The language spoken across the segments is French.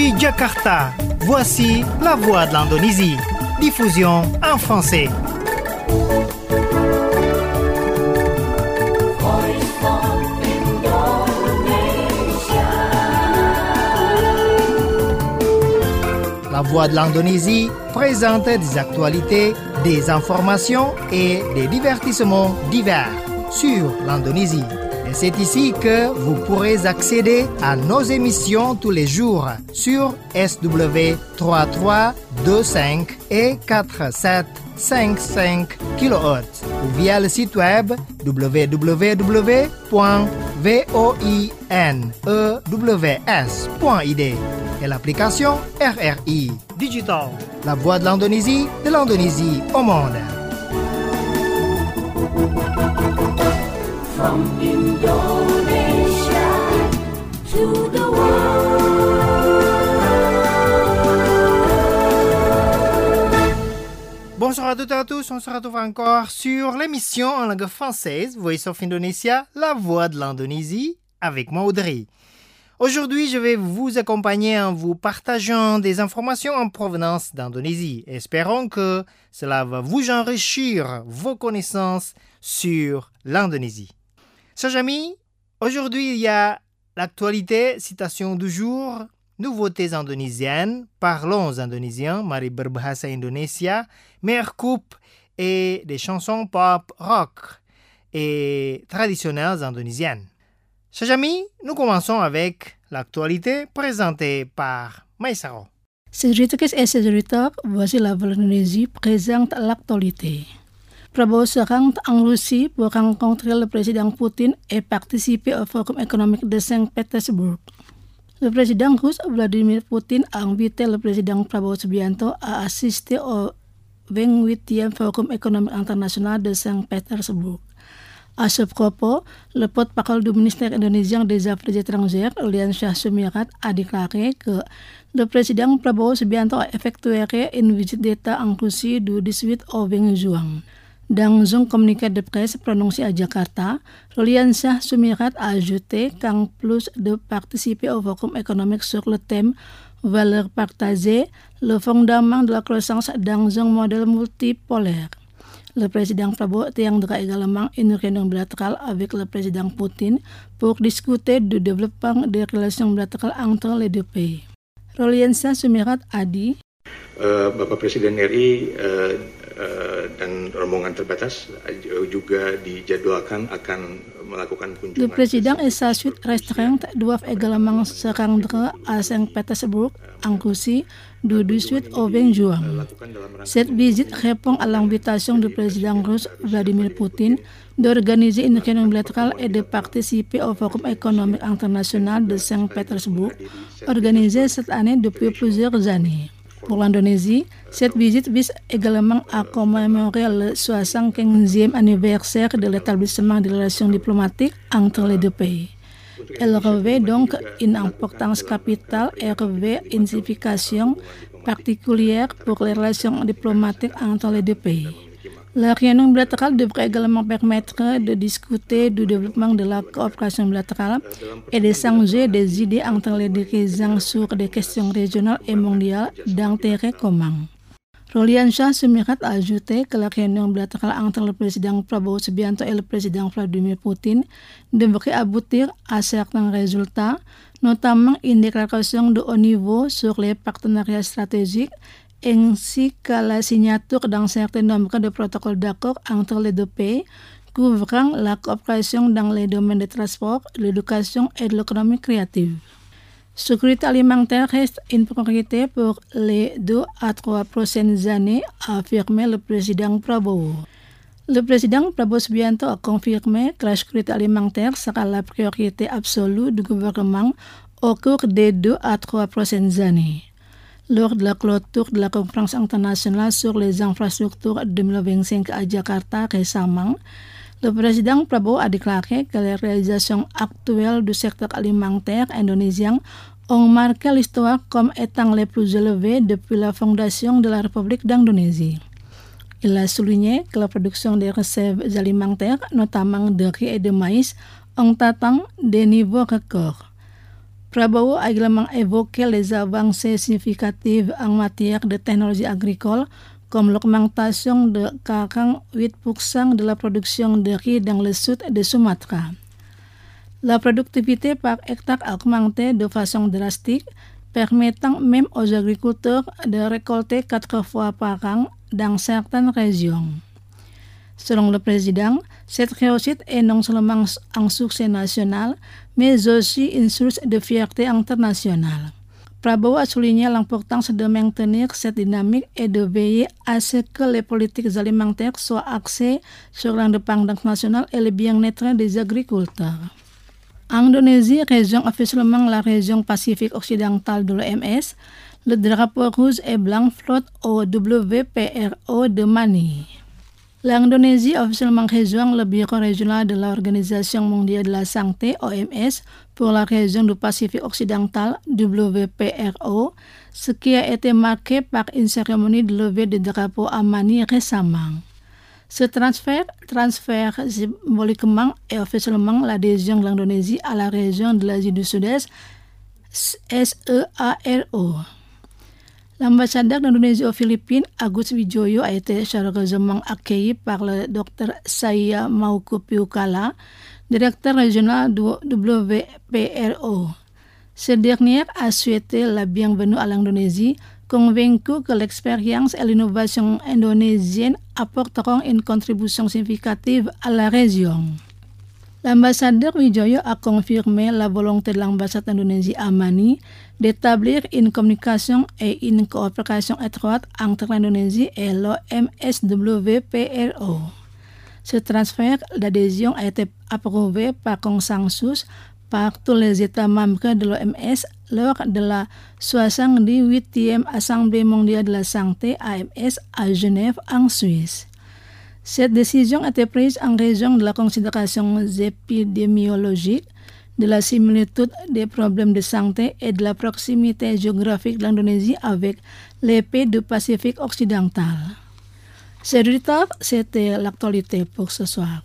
Depuis Jakarta, voici la voix de l'Indonésie. Diffusion en français. La voix de l'Indonésie présente des actualités, des informations et des divertissements divers sur l'Indonésie. Et c'est ici que vous pourrez accéder à nos émissions tous les jours sur SW 3325 et 4755 kHz ou via le site web www.voinews.id et l'application RRI Digital, la voix de l'Indonésie au monde. From Indonesia to the world. Bonsoir à toutes et à tous, on se retrouve encore sur l'émission en langue française Voice of Indonesia, la voix de l'Indonésie, avec moi Audrey. Aujourd'hui, je vais vous accompagner en vous partageant des informations en provenance d'Indonésie. Espérons que cela va vous enrichir vos connaissances sur l'Indonésie. Chers amis, aujourd'hui il y a l'actualité, citation du jour, nouveautés indonésiennes, parlons indonésien, mari berbahasa Indonesia, meilleure coupe et des chansons pop, rock et traditionnelles indonésiennes. Chers amis, nous commençons avec l'actualité présentée par Maïsaro. Cerita et cerita, voici la voix de l'Indonésie présente l'actualité. Prabowo se rend en Russie pour rencontrer le président Poutine et participer au Forum économique de Saint-Pétersbourg. Le président russe Vladimir Poutine a invité le président Prabowo Subianto à assister au 28e Forum économique international de Saint-Pétersbourg. À ce propos, le porte-parole du ministère indonésien des Affaires étrangères, Roliansyah Sumirat, a déclaré que le président Prabowo Subianto a effectué une visite d'État en Russie du 18 au 20 juin. Dans un communiqué de presse prononcé à Jakarta, Roliansyah Sumirat a ajouté qu'en plus de participer au forum économique sur le thème « Valeurs partagées, le fondement de la croissance dans un modèle multipolaire », le président Prabowo tiendra également une réunion bilatérale avec le président Poutine pour discuter du développement des relations bilatérales entre les deux pays. Roliansyah Sumirat a dit Bapak Presiden RI dan rombongan terbatas juga dijadwalkan akan melakukan kunjungan. Le président et sa suite restreinte doivent également se rendre à Saint-Pétersbourg, en Russie, du 18 au 20 juin. Cette visite répond à l'invitation du président russe Vladimir Poutine d'organiser une réunion bilatérale et de participer au Forum économique international de Saint-Pétersbourg, organisé cette année depuis plusieurs années. Pour l'Indonésie, cette visite vise également à commémorer le 75e anniversaire de l'établissement des relations diplomatiques entre les deux pays. Elle revêt donc une importance capitale et revêt une signification particulière pour les relations diplomatiques entre les deux pays. La réunion bilatérale devrait également permettre de discuter du développement de la coopération bilatérale et d'échanger des idées entre les dirigeants sur des questions régionales et mondiales d'intérêt commun. Roliansyah Sumirat a ajouté que la réunion bilatérale entre le président Prabowo Subianto et le président Vladimir Poutine devrait aboutir à certains résultats, notamment une déclaration de haut niveau sur les partenariats stratégiques ainsi qu'à la signature d'un certain nombre de protocoles d'accord entre les deux pays couvrant la coopération dans les domaines des transports, de l'éducation et de l'économie créative. Sécurité alimentaire reste une priorité pour les 2 à 3 prochaines années, a affirmé le président Prabowo. Le président Prabowo Subianto a confirmé que la sécurité alimentaire sera la priorité absolue du gouvernement au cours des 2 à 3 prochaines années. Lors de la clôture de la conférence internationale sur les infrastructures 2025 à Jakarta récemment, le président Prabowo a déclaré que les réalisations actuelles du secteur alimentaire indonésien ont marqué l'histoire comme étant les plus élevées depuis la fondation de la République d'Indonésie. Il a souligné que la production des réserves alimentaires, notamment de riz et de maïs, ont atteint des niveaux records. Prabowo a également évoqué les avancées significatives en matière de technologie agricole, comme l'augmentation de 48% de la production de riz dans le sud de Sumatra. La productivité par hectare a augmenté de façon drastique, permettant même aux agriculteurs de récolter 4 fois par an dans certaines régions. Selon le président, cette réussite est non seulement un succès national, mais aussi une source de fierté internationale. Prabowo a souligné l'importance de maintenir cette dynamique et de veiller à ce que les politiques alimentaires soient axées sur l'indépendance nationale et le bien-être des agriculteurs. En Indonésie, région officiellement la région Pacifique occidentale de l'OMS, le drapeau rouge et blanc flotte au WPRO de Manille. L'Indonésie officiellement rejoint le bureau régional de l'Organisation mondiale de la santé OMS pour la région du Pacifique occidental WPRO, ce qui a été marqué par une cérémonie de levée de drapeau à Manille récemment. Ce transfert symboliquement et officiellement l'adhésion de l'Indonésie à la région de l'Asie du Sud-Est, SEARO. L'ambassadeur d'Indonésie aux Philippines, Agus Wijoyo, a été chaleureusement accueilli par le Dr Saya Mauku Piukala, directeur régional du WPRO. Ce dernier a souhaité la bienvenue à l'Indonésie, convaincu que l'expérience et l'innovation indonésienne apporteront une contribution significative à la région. L'ambassadeur Wijoyo a confirmé la volonté de l'ambassade d'Indonésie à Manille d'établir une communication et une coopération étroite entre l'Indonésie et l'OMS-WPRO. Ce transfert d'adhésion a été approuvé par consensus par tous les États membres de l'OMS lors de la 78e Assemblée mondiale de la santé AMS à Genève en Suisse. Cette décision a été prise en raison de la considération épidémiologique, de la similitude des problèmes de santé et de la proximité géographique de l'Indonésie avec les pays du Pacifique occidental. C'est du tard, c'était l'actualité pour ce soir.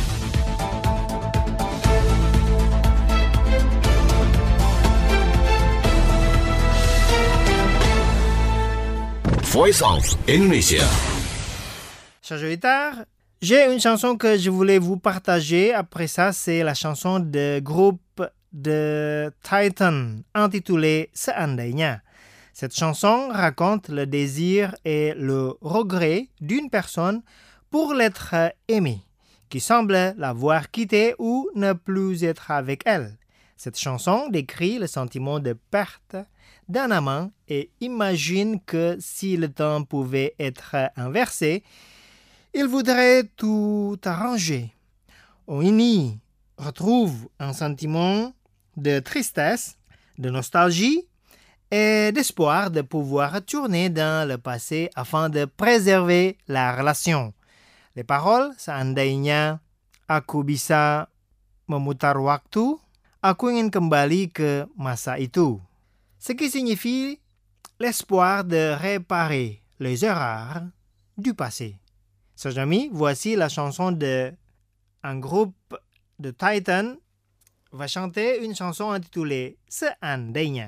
Voice of Indonesia. Chers auditeurs, j'ai une chanson que je voulais vous partager. Après ça, c'est la chanson de groupe de Titan intitulée Seandainya. Cette chanson raconte le désir et le regret d'une personne pour l'être aimée, qui semble l'avoir quittée ou ne plus être avec elle. Cette chanson décrit le sentiment de perte d'un amant et imagine que si le temps pouvait être inversé, il voudrait tout arranger. On y retrouve un sentiment de tristesse, de nostalgie et d'espoir de pouvoir retourner dans le passé afin de préserver la relation. Les paroles, seandainya aku bisa memutar waktu, aku ingin kembali ke masa itu. Ce qui signifie l'espoir de réparer les erreurs du passé. Chers amis, voici la chanson de un groupe de Titan va chanter une chanson intitulée Seandainya.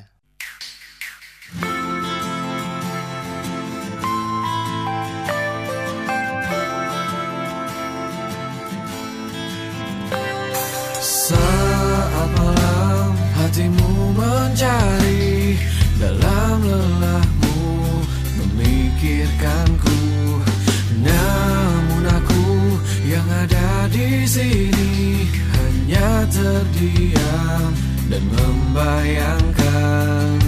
Saat malam hatimu mencari, dalam lelahmu memikirkanku. Namun aku yang ada di sini hanya terdiam dan membayangkan.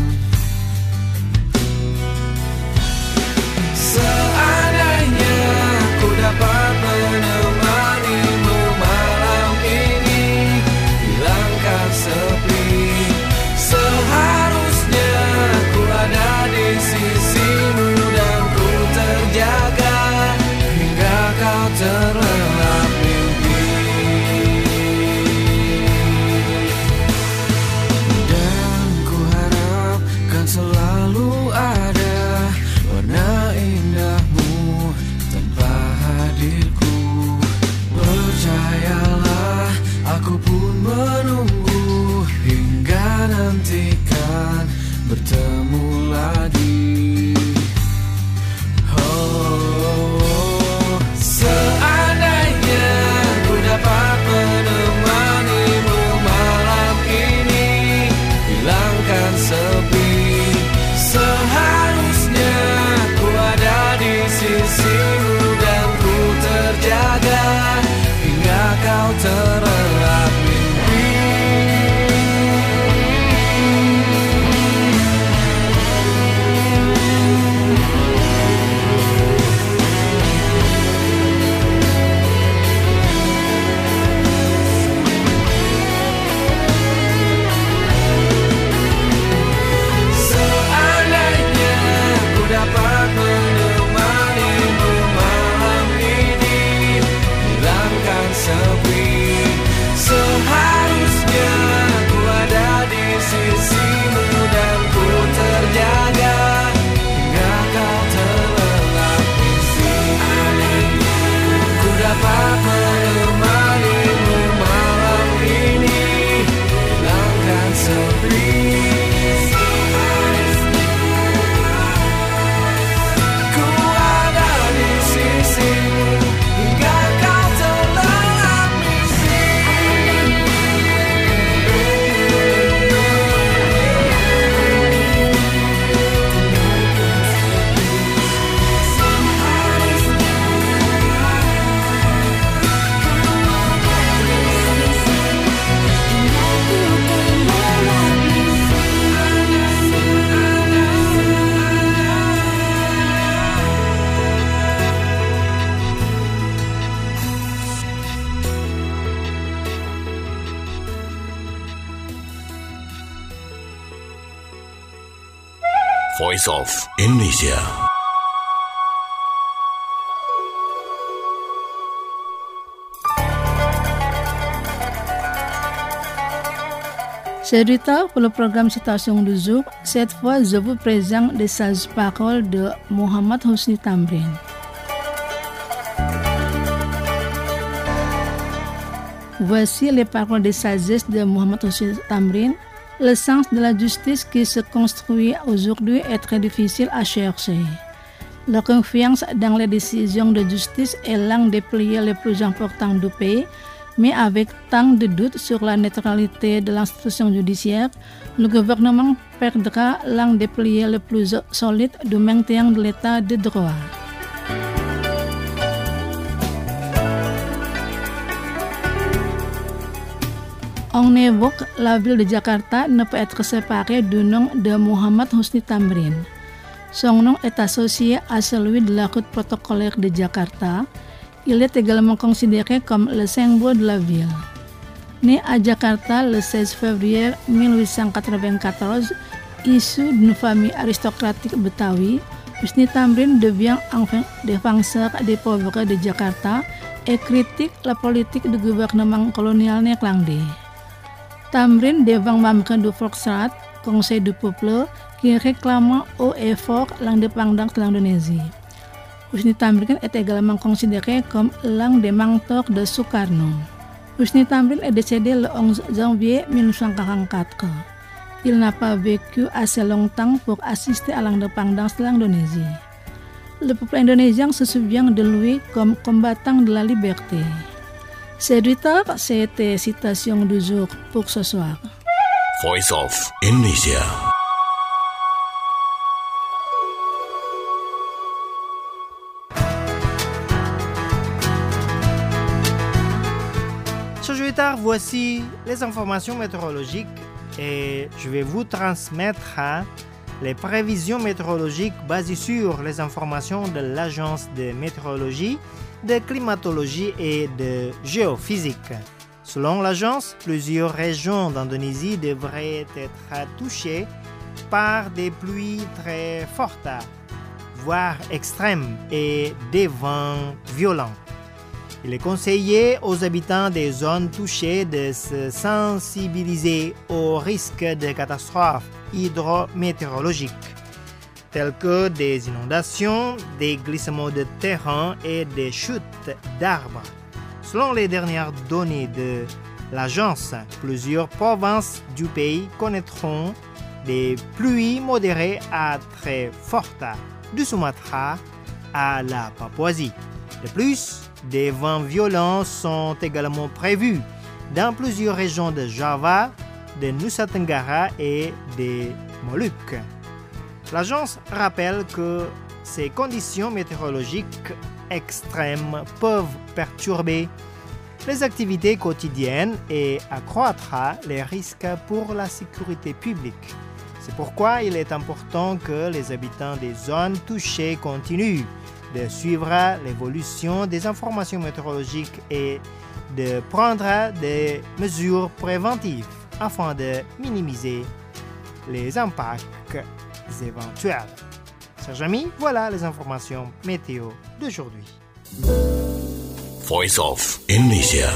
Seandainya ku dapat menemanimu malam ini, hilangkan sepi. Seharusnya ku ada di sisimu dan ku terjaga hingga kau terlelap mimpi. Dan terlelap mimpi. Seandainya ku dapat menemanimu malam ini, hilangkan sepi. Seharusnya ku ada di sisimu dan ku terjaga hingga kau terlelap mimpi. Ku dapat menemanimu malam ini, hilangkan sepi. Ku ada di sisimu hingga kau terlelap mimpi. Voice of Indonesia. C'est du temps pour le programme Citation du jour. Cette fois, je vous présente les sages paroles de Mohammad Hosni Tamrin. Voici les paroles de sagesse de Mohammad Hosni Tamrin. Le sens de la justice qui se construit aujourd'hui est très difficile à chercher. La confiance dans les décisions de justice est l'un des piliers les plus importants du pays, mais avec tant de doutes sur la neutralité de l'institution judiciaire, le gouvernement perdra l'un des piliers les plus solides du maintien de l'état de droit. On évoque la ville de Jakarta ne peut être séparée du nom de Mohammad Hosni Tamrin. Son nom est associé à celui de la route protocolaire de Jakarta. Il est également considéré comme le symbole de la ville. Né à Jakarta le 16 février 1894, issu d'une famille aristocratique betawi, Hosni Tamrin devient enfin défenseur des pauvres de Jakarta et critique la politique du gouvernement colonial néerlandais. Tamrin devint membre du Volksraad, Conseil du peuple, qui réclama haut et fort l'indépendance de l'Indonésie. Hosni Tamrin est également considéré comme l'un des mentors de Sukarno. Hosni Tamrin est décédé le 11 janvier 1944. Il n'a pas vécu assez longtemps pour assister à l'indépendance de l'Indonésie. Le peuple indonésien se souvient de lui comme combattant de la liberté. C'est du tard, c'était citation du jour pour ce soir. Voice of Indonesia. Chers auditeurs, voici les informations météorologiques et je vais vous transmettre les prévisions météorologiques basées sur les informations de l'Agence de météorologie, de climatologie et de géophysique. Selon l'agence, plusieurs régions d'Indonésie devraient être touchées par des pluies très fortes, voire extrêmes, et des vents violents. Il est conseillé aux habitants des zones touchées de se sensibiliser aux risques de catastrophes hydrométéorologiques, tels que des inondations, des glissements de terrain et des chutes d'arbres. Selon les dernières données de l'agence, plusieurs provinces du pays connaîtront des pluies modérées à très fortes, du Sumatra à la Papouasie. De plus, des vents violents sont également prévus dans plusieurs régions de Java, de Nusa Tenggara et des Moluques. L'agence rappelle que ces conditions météorologiques extrêmes peuvent perturber les activités quotidiennes et accroîtra les risques pour la sécurité publique. C'est pourquoi il est important que les habitants des zones touchées continuent de suivre l'évolution des informations météorologiques et de prendre des mesures préventives afin de minimiser les impacts éventuels. Chers amis, voilà les informations météo d'aujourd'hui. Voice of Indonesia.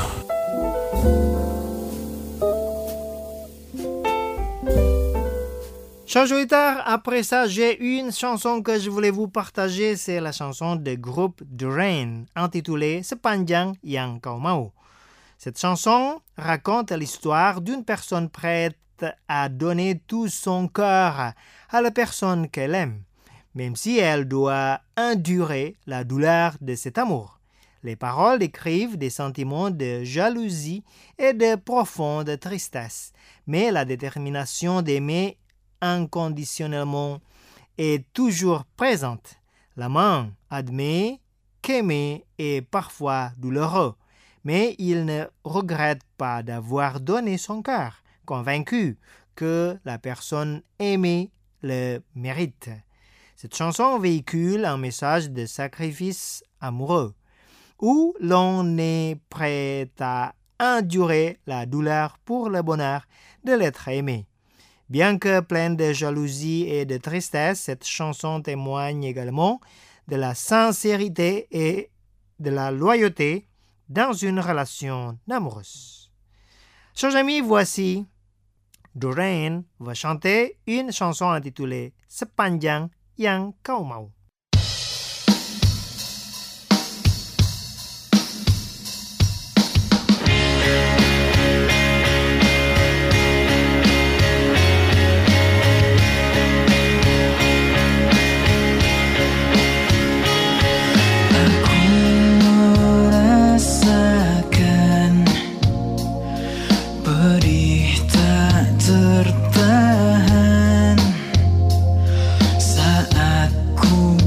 Chers auditeurs, après ça, j'ai une chanson que je voulais vous partager. C'est la chanson du groupe The Rain, intitulée Sepanjang Yang Kau Mau. Cette chanson raconte l'histoire d'une personne prête à donner tout son cœur à la personne qu'elle aime, même si elle doit endurer la douleur de cet amour. Les paroles décrivent des sentiments de jalousie et de profonde tristesse, mais la détermination d'aimer inconditionnellement est toujours présente. L'amant admet qu'aimer est parfois douloureux, mais il ne regrette pas d'avoir donné son cœur, convaincu que la personne aimée le mérite. Cette chanson véhicule un message de sacrifice amoureux, où l'on est prêt à endurer la douleur pour le bonheur de l'être aimé. Bien que pleine de jalousie et de tristesse, cette chanson témoigne également de la sincérité et de la loyauté dans une relation amoureuse. Chers amis, voici The Rain va chanter une chanson intitulée Sepanjang Yang Kau Mau. Saat ku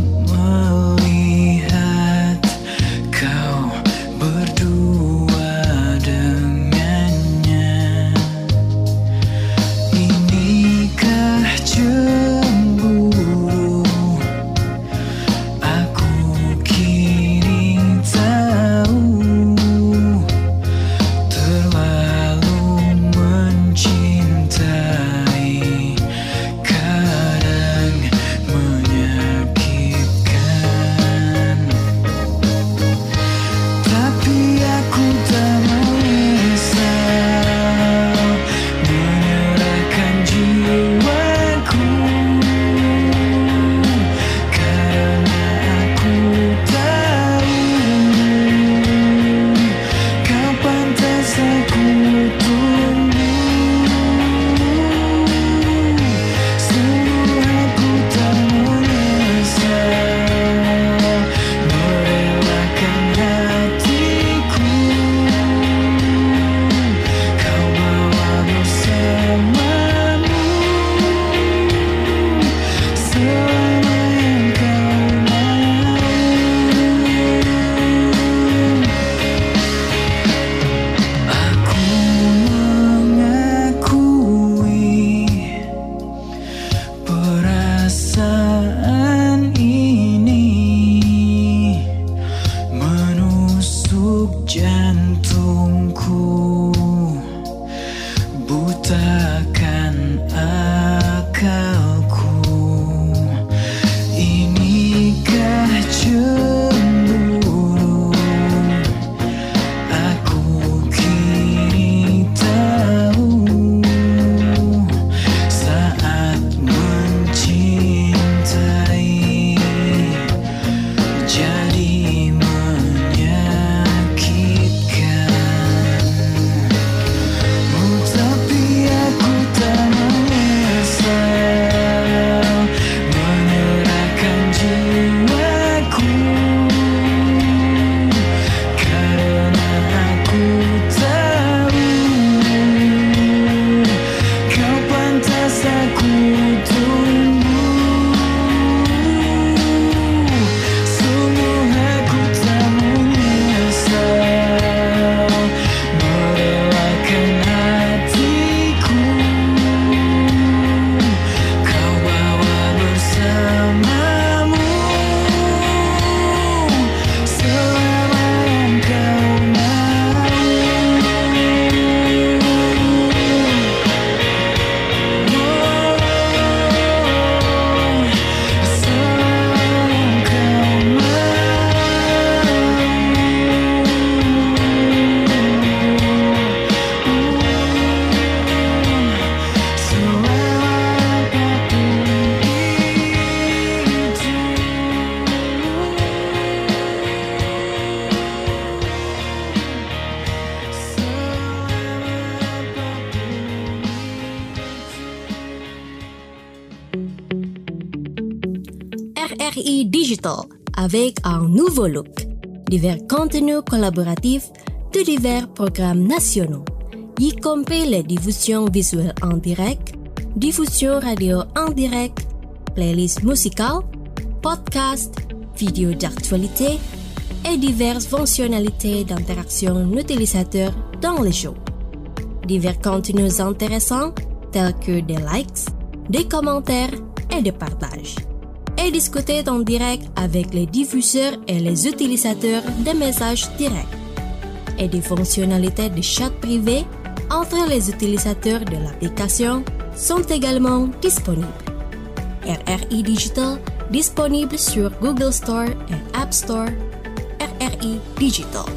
RRI Digital avec un nouveau look. Divers contenus collaboratifs de divers programmes nationaux, y compris les diffusions visuelles en direct, diffusion radio en direct, playlists musicales, podcasts, vidéos d'actualité et diverses fonctionnalités d'interaction utilisateur dans les shows. Divers contenus intéressants tels que des likes, des commentaires et des partages. Et discuter en direct avec les diffuseurs et les utilisateurs des messages directs. Et des fonctionnalités de chat privé entre les utilisateurs de l'application sont également disponibles. RRI Digital disponible sur Google Store et App Store. RRI Digital.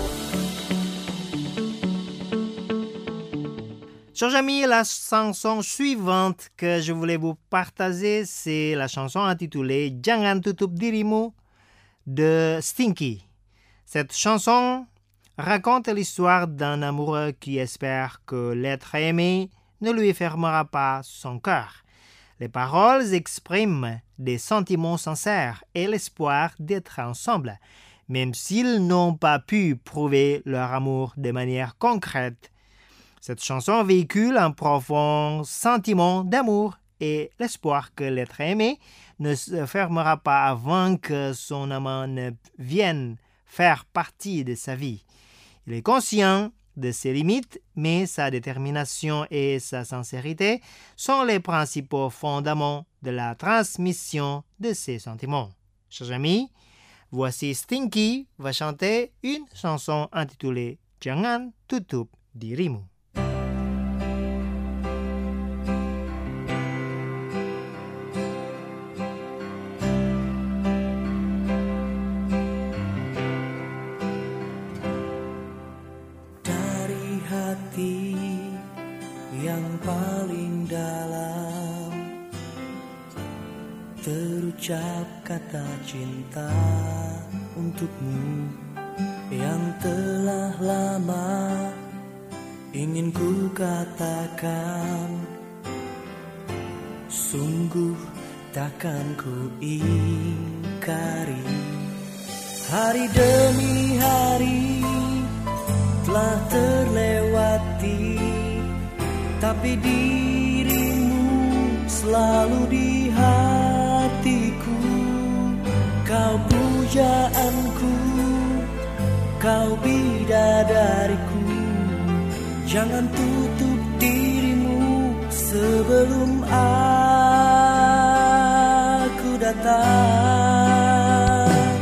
Chers amis, la chanson suivante que je voulais vous partager, c'est la chanson intitulée Jangan Tutup Dirimu de Stinky. Cette chanson raconte l'histoire d'un amoureux qui espère que l'être aimé ne lui fermera pas son cœur. Les paroles expriment des sentiments sincères et l'espoir d'être ensemble, même s'ils n'ont pas pu prouver leur amour de manière concrète. Cette chanson véhicule un profond sentiment d'amour et l'espoir que l'être aimé ne se fermera pas avant que son amant ne vienne faire partie de sa vie. Il est conscient de ses limites, mais sa détermination et sa sincérité sont les principaux fondements de la transmission de ses sentiments. Chers amis, voici Stinky va chanter une chanson intitulée Jangan Tutup Dirimu. Yang paling dalam terucap kata cinta untukmu yang telah lama ingin ku katakan, sungguh takkan ku ingkari. Hari demi hari telah terlewati, tapi dirimu selalu di hatiku. Kau pujaanku, kau bidadariku. Jangan tutup dirimu sebelum aku datang.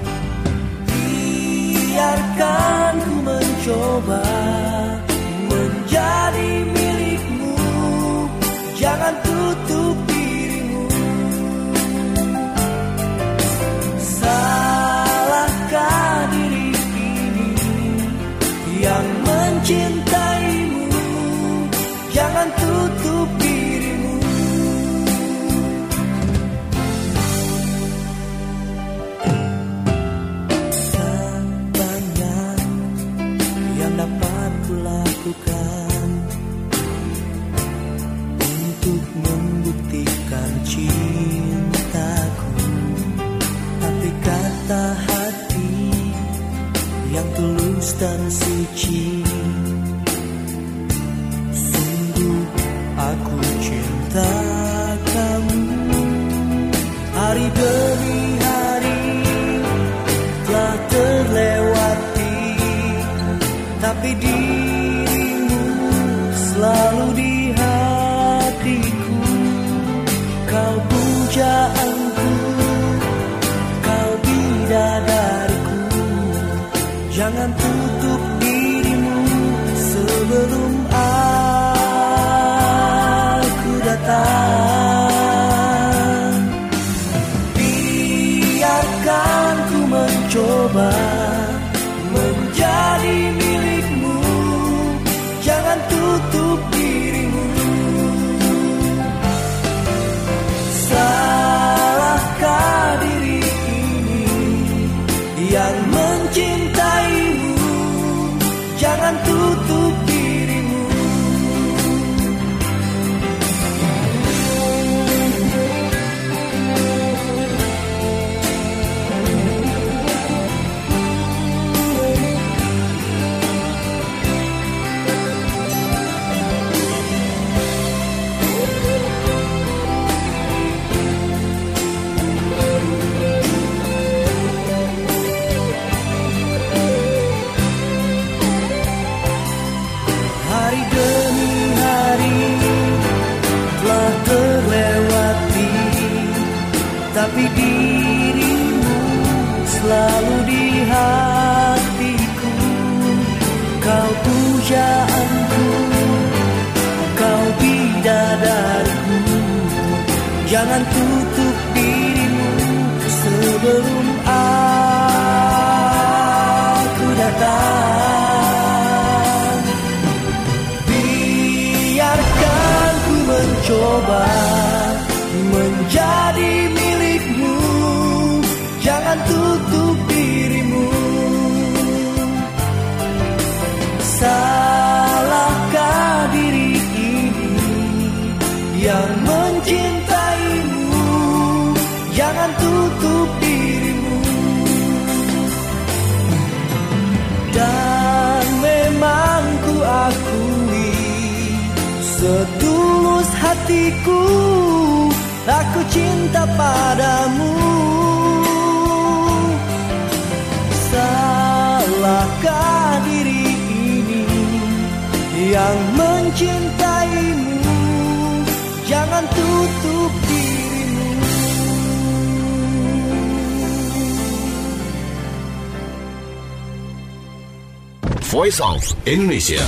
Biarkan ku mencoba menjadi milikmu, jangan tutup dirimu. Salahkah diri ini yang mencintaimu, jangan tutup dirimu. Sebanyak yang dapat kulakukan untuk membuktikan cintaku, tapi kata hati yang tulus dan suci, sungguh aku cinta kamu. Hari demi hari telah terlewati, tapi dirimu selalu di hatiku. Kau pujaanku, kau bidadariku. Jangan tutup dirimu sebelum aku datang. Biarkan ku mencoba menjadi milikmu, jangan tutup dirimu. Salahkah diri ini yang mencintaimu, jangan tutup dirimu. Jangan tutup dirimu sebelum aku datang. Biarkan ku mencoba menjadi milikmu. Jangan tutup dirimu. Salahkah diri ini yang mencintaimu? Jangan tutup dirimu. Dan memang ku akui setulus hatiku aku cinta padamu. Salahkah diri ini yang mencintaimu? Jangan tutup dirimu. Voice of Indonesia.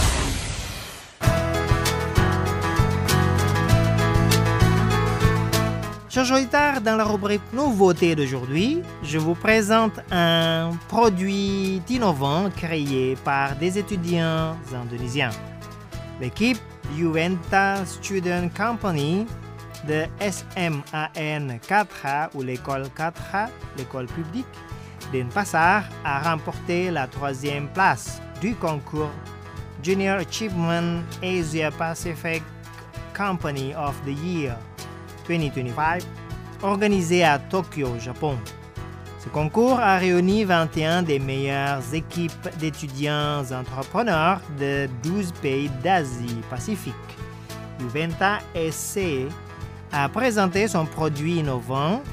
Chers auditeurs, dans la rubrique Nouveautés d'aujourd'hui, je vous présente un produit innovant créé par des étudiants indonésiens. L'équipe Juventa Student Company de SMAN 4A ou l'école 4A, l'école publique d'Denpasar, a remporté la 3e place du concours Junior Achievement Asia Pacific Company of the Year 2025, organisé à Tokyo, Japon. Ce concours a réuni 21 des meilleures équipes d'étudiants entrepreneurs de 12 pays d'Asie-Pacifique. Juventa SC a présenté son produit innovant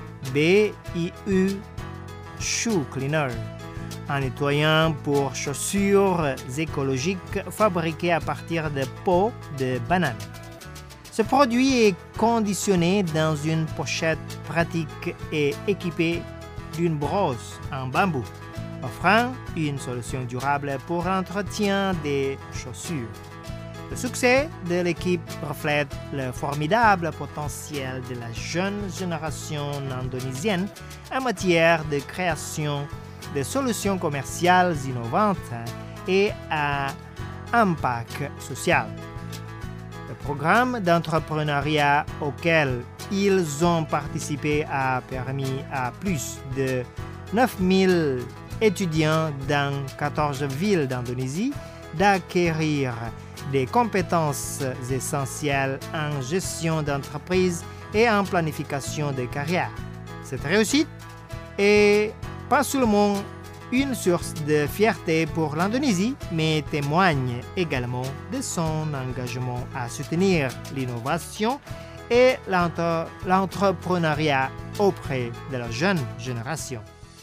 BIU Shoe Cleaner, un nettoyant pour chaussures écologiques fabriqué à partir de peau de banane. Ce produit est conditionné dans une pochette pratique et équipé d'une brosse en bambou, offrant une solution durable pour l'entretien des chaussures. Le succès de l'équipe reflète le formidable potentiel de la jeune génération indonésienne en matière de création de solutions commerciales innovantes et à impact social. Le programme d'entrepreneuriat auquel ils ont participé a permis à plus de 9000 étudiants dans 14 villes d'Indonésie d'acquérir des compétences essentielles en gestion d'entreprise et en planification de carrière. Cette réussite est pas seulement une source de fierté pour l'Indonésie, mais témoigne également de son engagement à soutenir l'innovation et l'entrepreneuriat auprès de la jeune génération.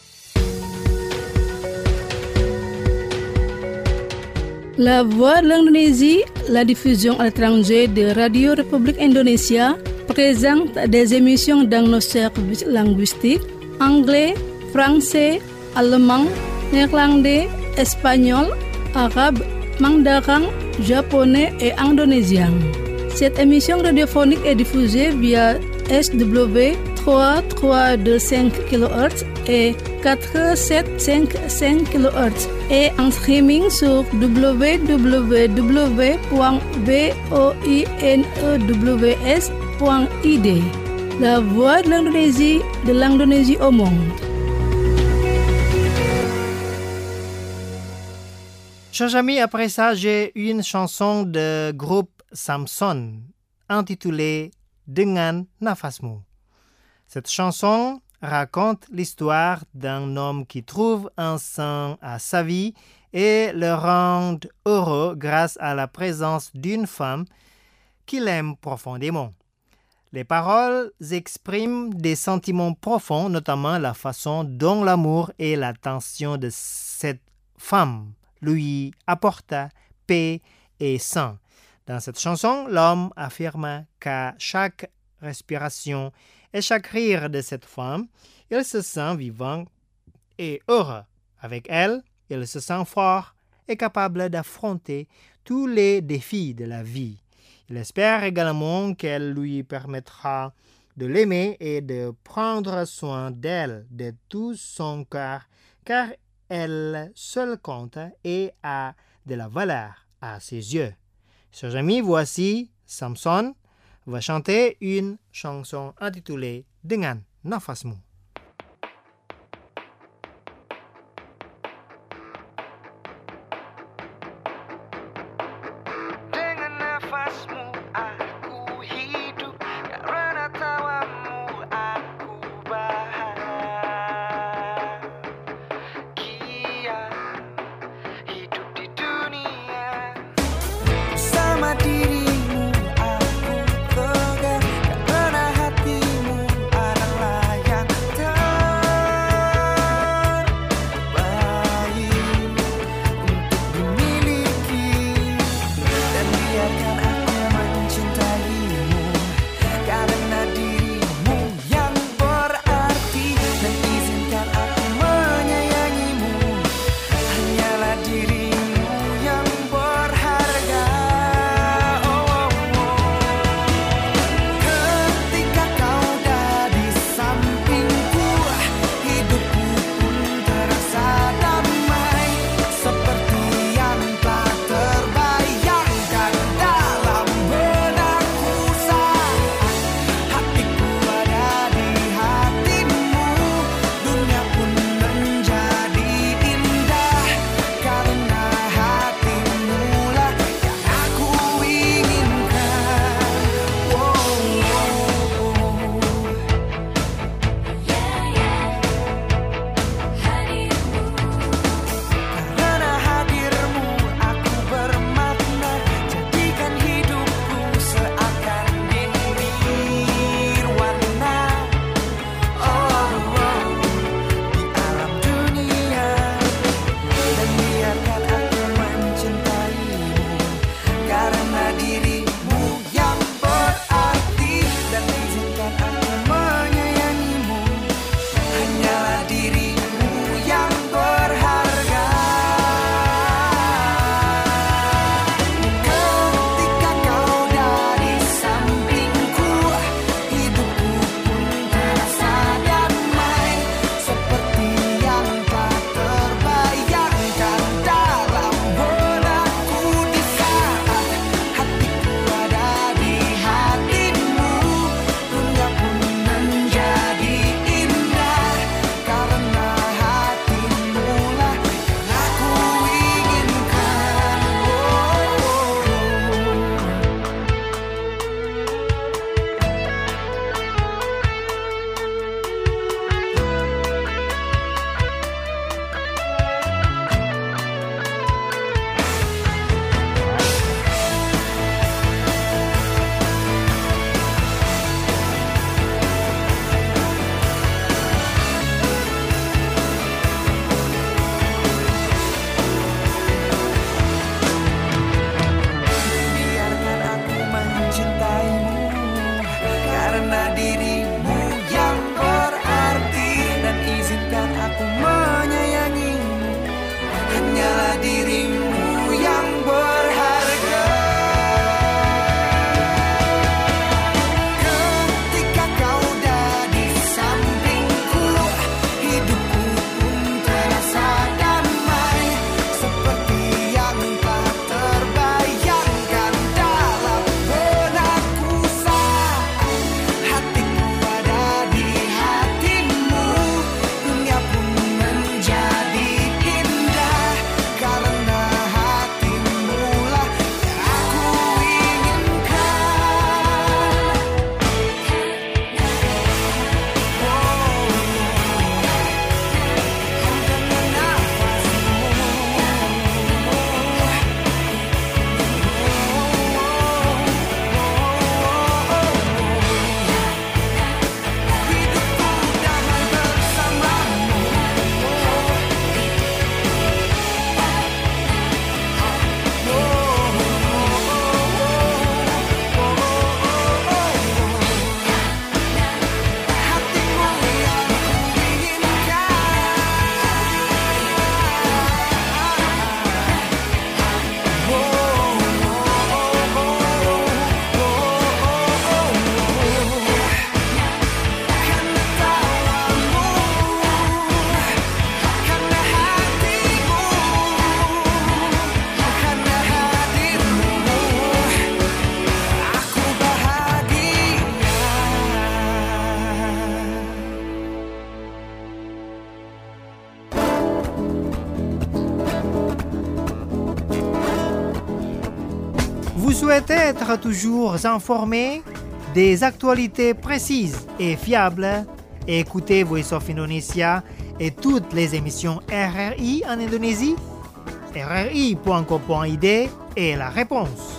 La Voix de l'Indonésie, la diffusion à l'étranger de Radio République Indonésia, présente des émissions dans nos services linguistiques anglais, français, allemand, néerlandais, espagnol, arabe, mandarin, japonais et indonésien. Cette émission radiophonique est diffusée via SW 3325 kHz et 4755 kHz et en streaming sur www.voinews.id. La Voix de l'Indonésie au monde. Chers amis, après ça, j'ai une chanson de groupe Samson intitulée Dengan Nafasmu. Cette chanson raconte l'histoire d'un homme qui trouve un sens à sa vie et le rend heureux grâce à la présence d'une femme qu'il aime profondément. Les paroles expriment des sentiments profonds, notamment la façon dont l'amour et l'attention de cette femme lui apporta paix et sang. Dans cette chanson, l'homme affirme qu'à chaque respiration et chaque rire de cette femme, il se sent vivant et heureux. Avec elle, il se sent fort et capable d'affronter tous les défis de la vie. Il espère également qu'elle lui permettra de l'aimer et de prendre soin d'elle de tout son cœur, car elle seule compte et a de la valeur à ses yeux. Chers amis, voici Samson va chanter une chanson intitulée Dengan Nafasmu. Dirimu aku tegar karena hatimu adalah yang souhaitez être toujours informé des actualités précises et fiables? Écoutez Voice of Indonesia et toutes les émissions RRI en Indonésie? RRI.co.id est la réponse.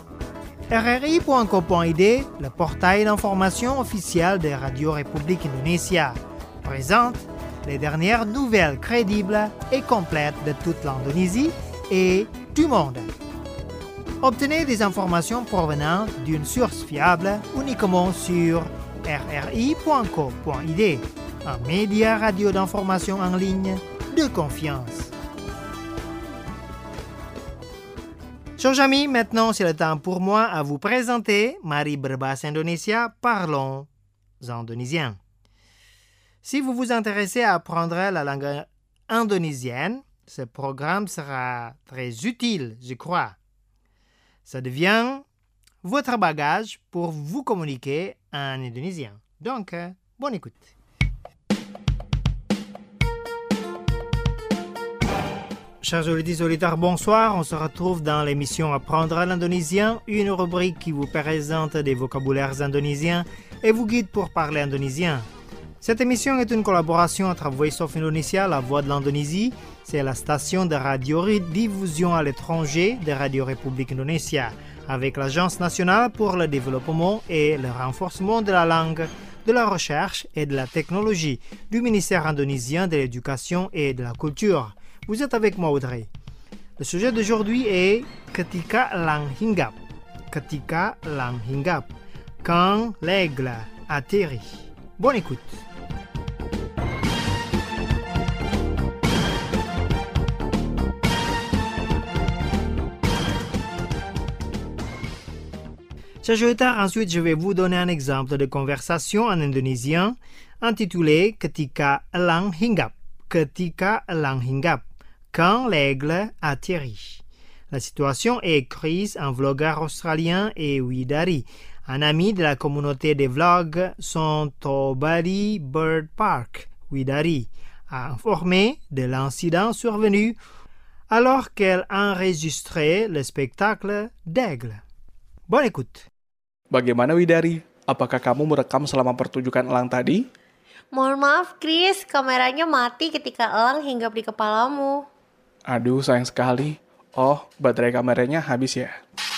RRI.co.id, le portail d'information officiel de Radio République Indonésia, présente les dernières nouvelles crédibles et complètes de toute l'Indonésie et du monde. Obtenez des informations provenant d'une source fiable uniquement sur rri.co.id, un média radio d'information en ligne de confiance. Chers amis, maintenant c'est le temps pour moi à vous présenter Mari Berbahasa Indonesia, parlons indonésien. Si vous vous intéressez à apprendre la langue indonésienne, ce programme sera très utile, je crois. Ça devient votre bagage pour vous communiquer en indonésien. Donc, bonne écoute. Chers auditeurs, bonsoir. On se retrouve dans l'émission Apprendre l'indonésien, une rubrique qui vous présente des vocabulaires indonésiens et vous guide pour parler indonésien. Cette émission est une collaboration entre Voice of Indonesia, la voix de l'Indonésie. C'est la station de radio-diffusion à l'étranger de Radio République Indonesia, avec l'Agence nationale pour le développement et le renforcement de la langue, de la recherche et de la technologie du ministère indonésien de l'Éducation et de la Culture. Vous êtes avec moi, Audrey. Le sujet d'aujourd'hui est Ketika Elang Hinggap. Ketika Elang Hinggap. Quand l'aigle atterrit. Bonne écoute. Chers auditeurs, ensuite je vais vous donner un exemple de conversation en indonésien intitulé Ketika Elang Hinggap. Ketika Elang Hinggap. Quand l'aigle atterrit. La situation est écrite en vlogueur australien et Widari, un ami de la communauté des vlogs Sontobari Bird Park. Widari a informé de l'incident survenu alors qu'elle enregistrait le spectacle d'aigle. Bonne écoute. Bagaimana Widari? Apakah kamu merekam selama pertunjukan elang tadi? Mohon maaf, Chris. Kameranya mati ketika elang hinggap di kepalamu. Aduh, sayang sekali. Oh, baterai kameranya habis ya?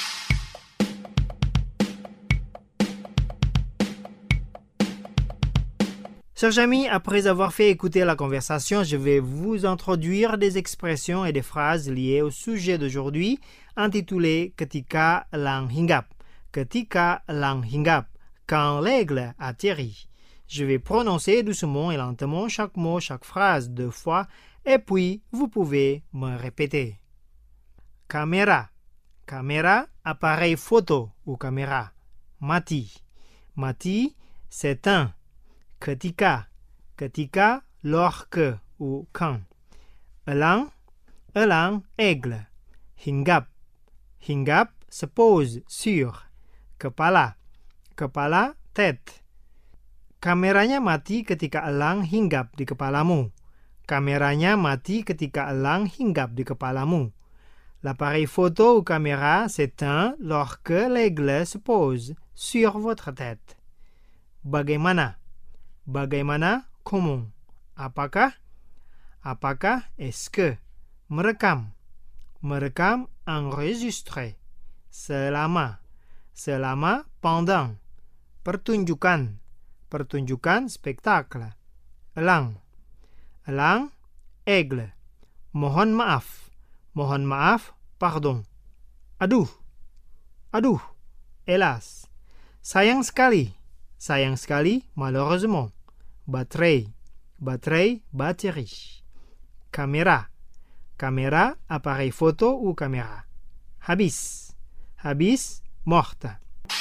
Chers amis, après avoir fait écouter la conversation, je vais vous introduire des expressions et des phrases liées au sujet d'aujourd'hui, intitulé Ketika Elang Hinggap. Ketika Elang Hinggap, quand l'aigle atterrit. Je vais prononcer doucement et lentement chaque mot, chaque phrase 2 fois, et puis vous pouvez me répéter. Caméra. Caméra, appareil photo ou caméra. Mati. Mati, s'éteint. Ketika. Ketika, lorsque ou quand. Elang. Elang, aigle. Hinggap. Hinggap, se pose sur. Kepala. Kepala, tête. Kameranya mati ketika elang hinggap di kepalamu. Kameranya mati ketika elang hinggap di kepalamu. L'appareil photo ou caméra s'éteint lorsque l'aigle se pose sur votre tête. Bagaimana? Bagaimana, comment? Apakah? Apakah, est-ce que? Merekam. Merekam, enregistrer. Selama. Selama, pendant. Pertunjukan. Pertunjukan, spectacle. Elang. Elang, aigle. Mohon maaf. Mohon maaf, pardon. Aduh. Aduh. Hélas. Sayang sekali. Sayang sekali, malheureusement. Baterai. Baterai, batterie. Caméra. Caméra, appareil photo ou caméra. Habis. Habis, morte.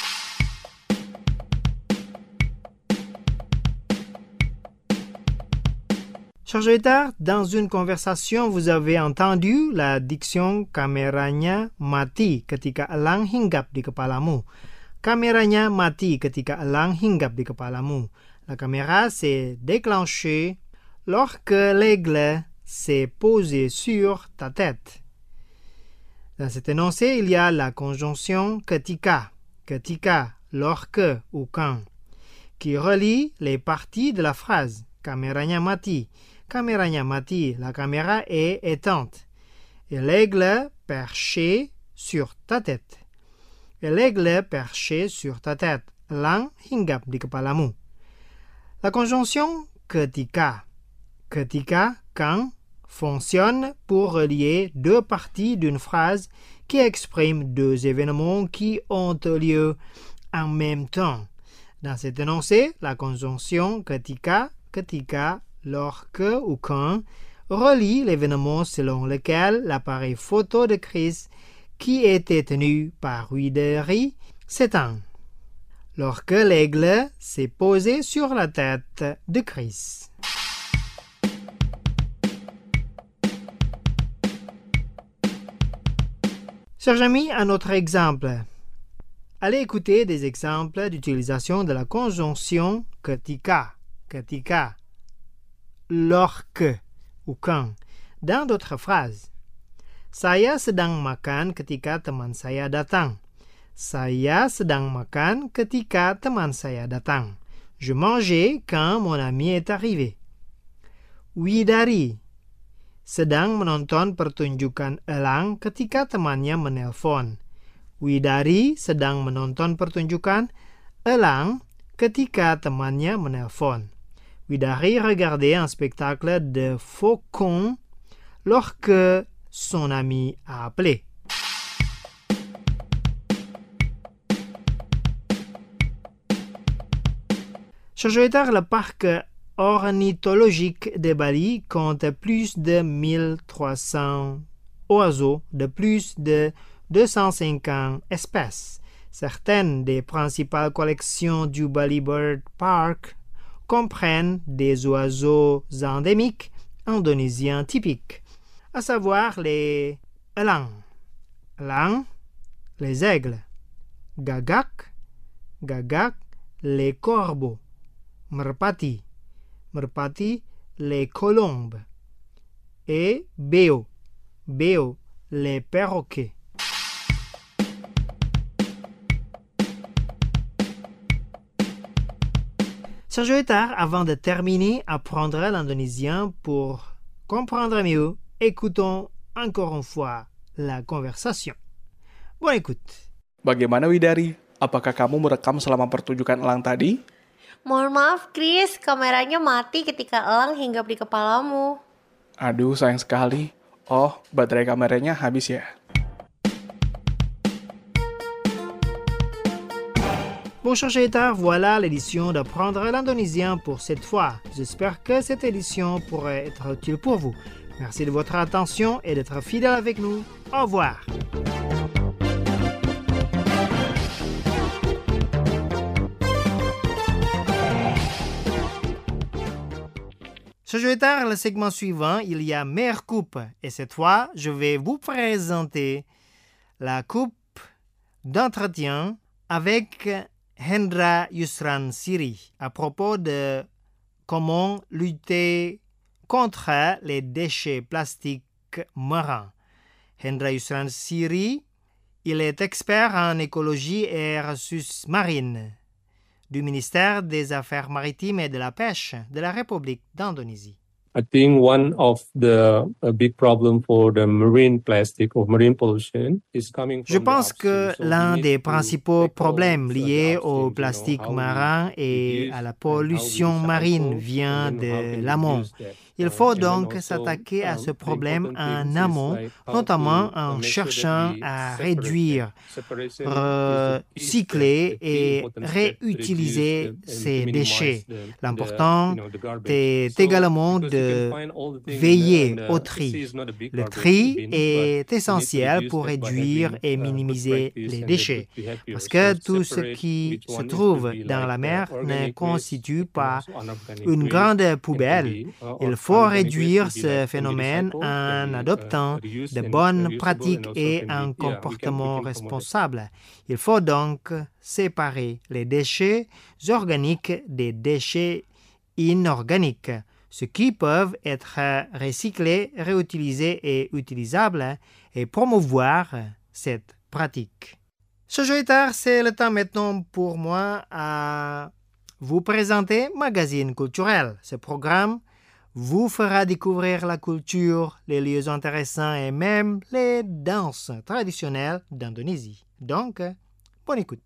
Chers auditeurs, dans une conversation, vous avez entendu la diction kameranya mati ketika elang hinggap di kepalamu. Kameranya mati ketika elang hinggap di kepalamu. La caméra s'est déclenchée lorsque l'aigle s'est posé sur ta tête. Dans cet énoncé, il y a la conjonction ketika, lorsque ou quand, qui relie les parties de la phrase. Kameranya mati, la caméra est éteinte. Et l'aigle perché sur ta tête. Elang hinggap di kepalamu. La conjonction ketika, quand, fonctionne pour relier deux parties d'une phrase qui exprime deux événements qui ont lieu en même temps. Dans cet énoncé, la conjonction ketika, lorsque ou quand, relie l'événement selon lequel l'appareil photo de Chris, qui était tenu par Wideri, s'éteint. Lorsque l'aigle s'est posé sur la tête de Chris. Chers amis, un autre exemple. Allez écouter des exemples d'utilisation de la conjonction ketika, lorsque ou quand, dans d'autres phrases. Saya sedang makan ketika teman saya datang. Je mangeais quand mon ami est arrivé. Widari sedang menonton pertunjukan elang ketika temannya menelpon. Widari sedang menonton pertunjukan elang ketika temannya menelpon. Widari regardait un spectacle de faucons lorsque son ami a appelé. Chers auditeurs, le parc ornithologique de Bali compte plus de 1300 oiseaux de plus de 250 espèces. Certaines des principales collections du Bali Bird Park comprennent des oiseaux endémiques indonésiens typiques, à savoir les elang, les aigles, gagak, les corbeaux, merpati, les colombes, et beo, les perroquets. Sergio Etar, avant de terminer, apprendra l'indonésien pour comprendre mieux. Écoutons encore une fois la conversation. Bonne écoute. Bagaimana Widari? Apakah kamu merekam selama pertunjukan elang tadi? Mohon maaf, Chris, kameranya mati ketika elang hinggap di kepalamu. Aduh, sayang sekali. Oh, baterai kameranya habis ya? Bon, chers auditeurs, voilà l'édition d'apprendre l'indonésien pour cette fois. J'espère que cette édition pourrait être utile pour vous. Merci de votre attention et d'être fidèle avec nous. Au revoir. Chers auditeurs, le segment suivant, il y a meilleure coupe. Et cette fois, je vais vous présenter la coupe d'entretien avec Hendra Yusran Siri à propos de comment lutter contre les déchets plastiques marins. Hendra Yusran Siri, il est expert en écologie et ressources marines du ministère des Affaires maritimes et de la pêche de la République d'Indonésie. I think one of the big problem for the marine plastic or marine pollution is coming from Je pense que l'un des principaux problèmes liés au plastique marin et à la pollution marine vient de l'amont. Il faut donc s'attaquer à ce problème en amont, notamment en cherchant à réduire, recycler et réutiliser ces déchets. L'important est également de veiller au tri. Le tri est essentiel pour réduire et minimiser les déchets, parce que tout ce qui se trouve dans la mer ne constitue pas une grande poubelle. Il faut réduire ce phénomène en adoptant de bonnes pratiques et un comportement responsable. Il faut donc séparer les déchets organiques des déchets inorganiques. ce qui peuvent être recyclés, réutilisés et utilisables et promouvoir cette pratique. Chers auditeurs, c'est le temps maintenant pour moi à vous présenter Magazine culturel. Ce programme vous fera découvrir la culture, les lieux intéressants et même les danses traditionnelles d'Indonésie. Donc, bonne écoute.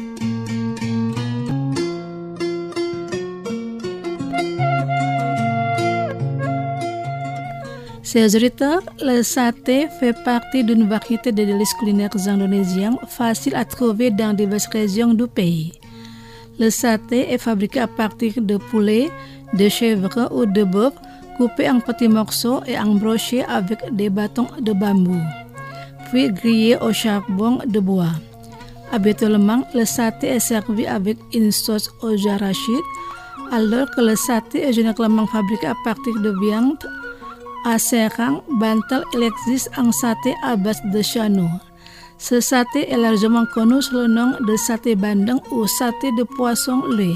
Chers auditeurs, le saté fait partie d'une variété de délices culinaires indonésiens faciles à trouver dans diverses régions du pays. Le saté est fabriqué à partir de poulet, de chèvre ou de bœuf coupés en petits morceaux et embrochés avec des bâtons de bambou, puis grillés au charbon de bois. Habituellement, le saté est servi avec une sauce au arachide, alors que le saté est généralement fabriqué à partir de viande. À Serang, Bantal, il existe un saté à base de chano. Ce saté est largement connu sous le nom de saté bandeng ou saté de poisson lait.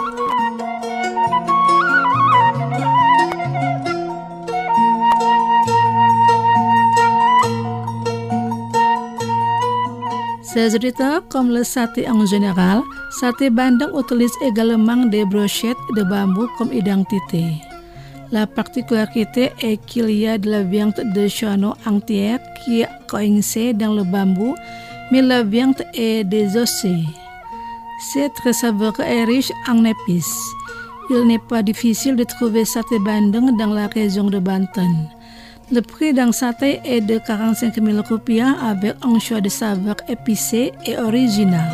Ces auditeurs, comme le saté en général, saté bandeng utilise également des brochettes de bambou comme identité. La particularité est qu'il y a de la viande de chano entière qui est coincée dans le bambou, mais la viande est désossée. C'est très savoureux et riche en épices. Il n'est pas difficile de trouver saté bandeng dans la région de Banten. Le prix d'un saté est de 45 000 rupiah avec un choix de saveurs épicées et original.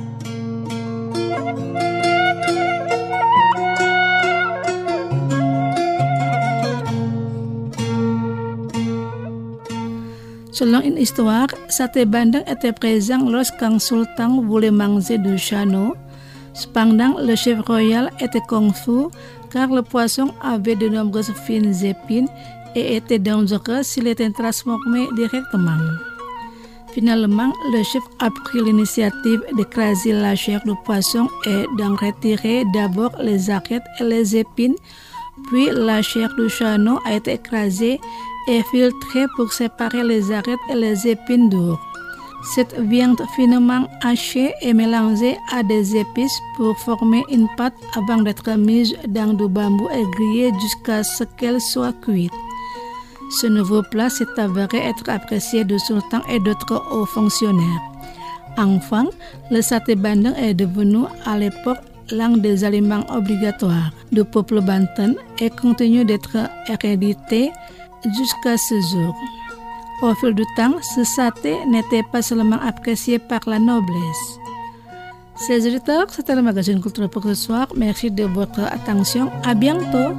Selon une histoire, saté bandeng était présent lorsqu'un sultan voulait manger du chano. Cependant, le chef royal était confus car le poisson avait de nombreuses fines épines et était dangereux s'il était transformé directement. Finalement, le chef a pris l'initiative d'écraser la chair du poisson et d'en retirer d'abord les arêtes et les épines, puis la chair du chano a été écrasée et filtrée pour séparer les arêtes et les épines dures. Cette viande finement hachée est mélangée à des épices pour former une pâte avant d'être mise dans du bambou et grillée jusqu'à ce qu'elle soit cuite. Ce nouveau plat s'est avéré être apprécié du sultan et d'autres hauts fonctionnaires. Enfin, le saté bandeng est devenu à l'époque l'un des aliments obligatoires du peuple Banten et continue d'être hérédité jusqu'à ce jour. Au fil du temps, ce saté n'était pas seulement apprécié par la noblesse. Chers auditeurs, c'était le magazine culturel pour ce soir. Merci de votre attention. À bientôt.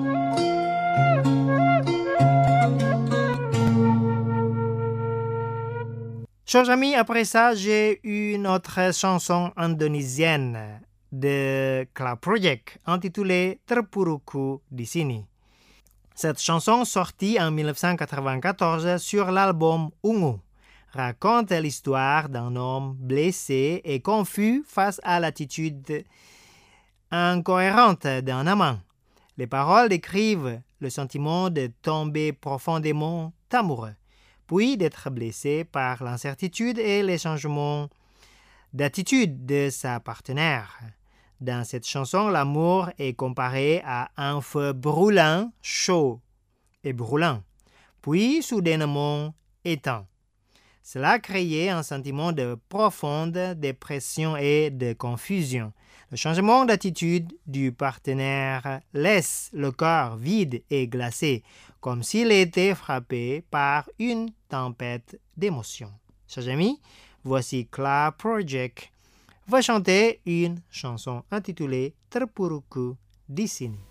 Chers amis, après ça, j'ai une autre chanson indonésienne de Club Project intitulée Terpuruku di Sini. Cette chanson, sortie en 1994 sur l'album Ungu, raconte l'histoire d'un homme blessé et confus face à l'attitude incohérente d'un amant. Les paroles décrivent le sentiment de tomber profondément amoureux, puis d'être blessé par l'incertitude et les changements d'attitude de sa partenaire. Dans cette chanson, l'amour est comparé à un feu brûlant, chaud et brûlant, puis soudainement éteint. Cela a créé un sentiment de profonde dépression et de confusion. Le changement d'attitude du partenaire laisse le cœur vide et glacé, comme s'il était frappé par une tempête d'émotions. Chers amis, voici Club Project va chanter une chanson intitulée Terpuruku di Sini.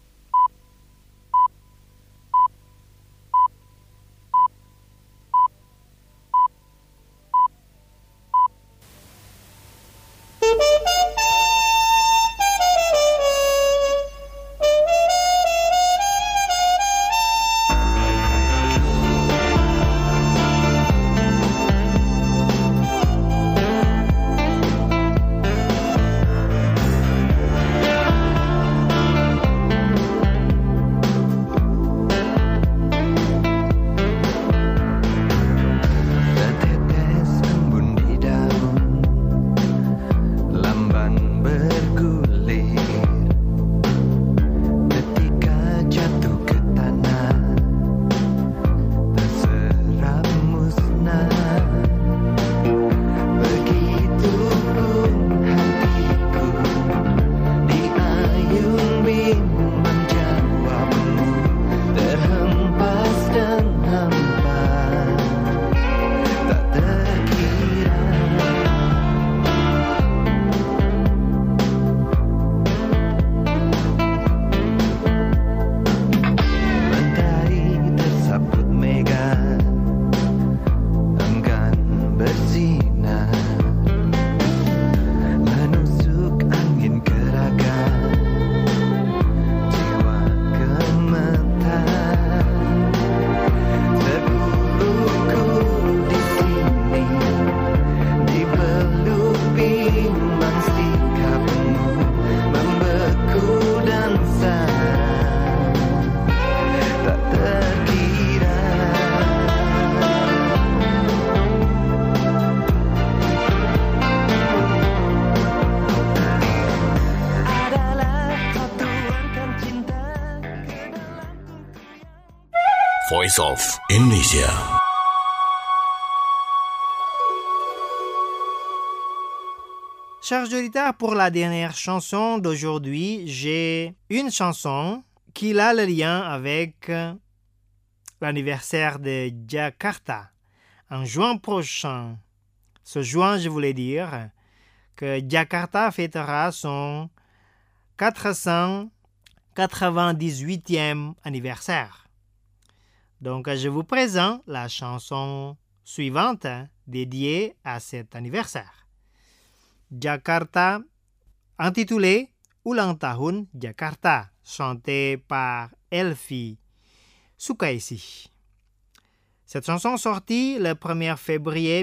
Voice of Indonesia. Chers auditeurs, pour la dernière chanson d'aujourd'hui, j'ai une chanson qui a le lien avec l'anniversaire de Jakarta. En juin prochain, ce juin, je voulais dire que Jakarta fêtera son 498e anniversaire. Donc, je vous présente la chanson suivante dédiée à cet anniversaire. Jakarta, intitulée Ulang Tahun Jakarta, chantée par Elvi Sukaisi. Cette chanson sortie le 1er février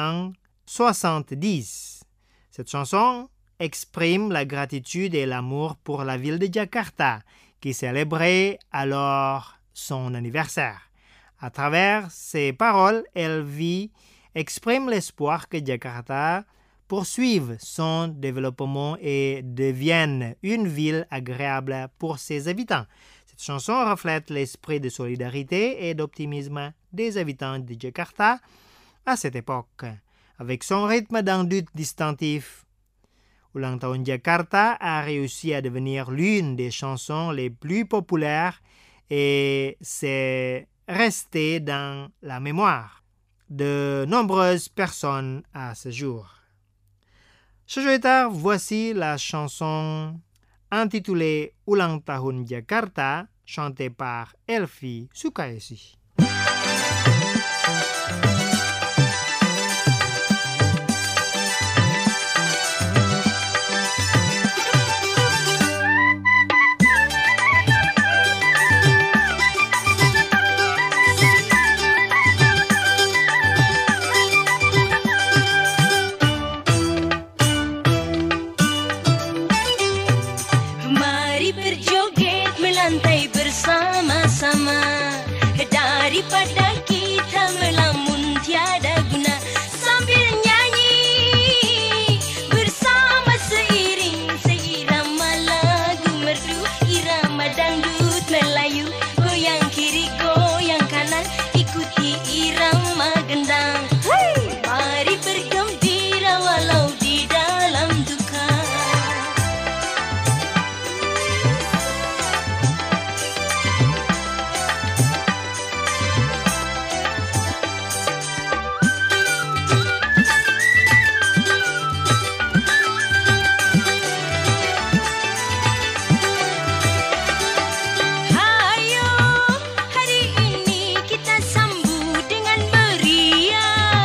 1970. Cette chanson exprime la gratitude et l'amour pour la ville de Jakarta, qui célébrait alors son anniversaire. À travers ses paroles, Elvi exprime l'espoir que Jakarta poursuive son développement et devienne une ville agréable pour ses habitants. Cette chanson reflète l'esprit de solidarité et d'optimisme des habitants de Jakarta à cette époque. Avec son rythme d'andut distinctif, Ulang Tahun Jakarta a réussi à devenir l'une des chansons les plus populaires et c'est resté dans la mémoire de nombreuses personnes à ce jour. Chers auditeurs, voici la chanson intitulée Ulang Tahun Jakarta, chantée par Elvi Sukaisi. Daripada kita melamun tiada guna sambil nyanyi bersama seirama lagu merdu irama dangdut Melayu, goyang kiri goyang kanan ikuti irama gendang. Mari bergembira walau di dalam duka. Hayo hari ini kita sambut dengan meriah.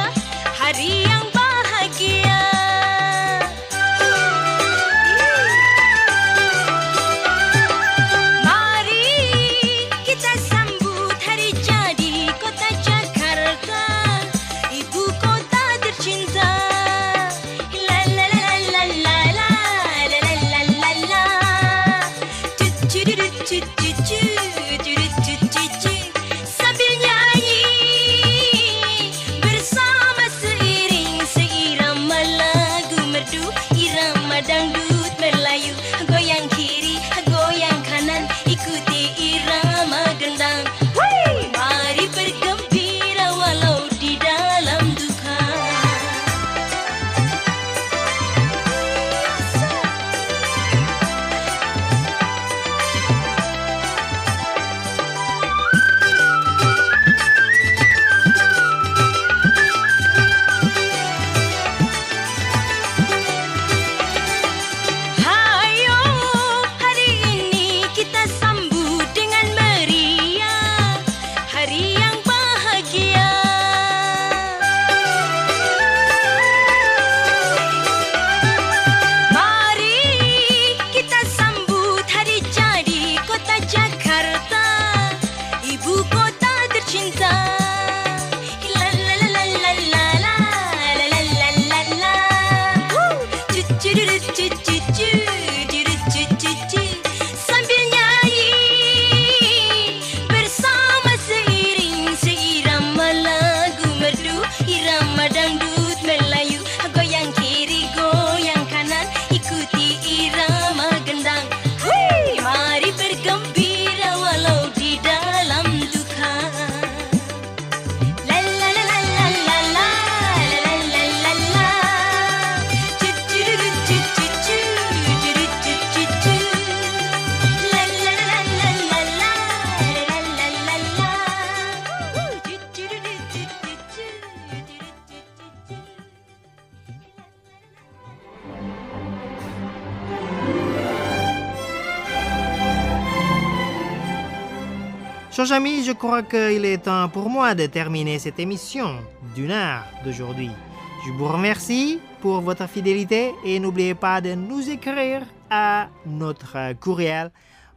Chers amis, je crois qu'il est temps pour moi de terminer cette émission d'une heure d'aujourd'hui. Je vous remercie pour votre fidélité et n'oubliez pas de nous écrire à notre courriel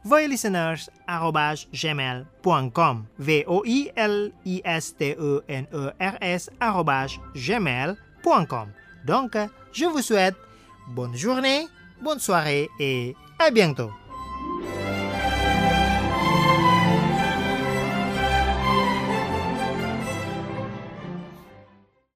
voilisteners@gmail.com voilisteners@gmail.com. Donc, je vous souhaite bonne journée, bonne soirée et à bientôt.